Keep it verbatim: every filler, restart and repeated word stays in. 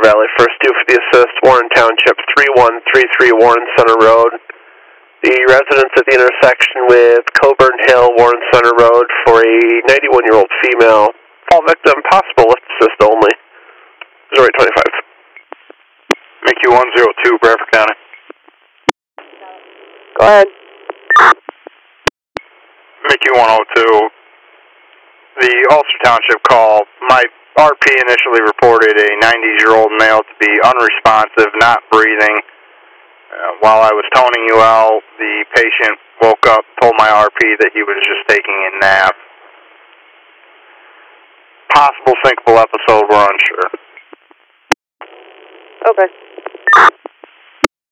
Valley First, due for the assist, Warren Township, three one three three Warren Center Road. The residents at the intersection with Coburn Hill, Warren Center Road for a ninety-one-year-old female. Fall victim, possible lift assist only. zero eight twenty-five. M Q one zero two, Bradford County. Go ahead. M Q one oh two. The Ulster Township call. My R P initially reported a ninety-year-old male to be unresponsive, not breathing. Uh, while I was toning U L, the patient woke up, told my R P that he was just taking a nap. Possible syncopal episode, we're unsure. Okay.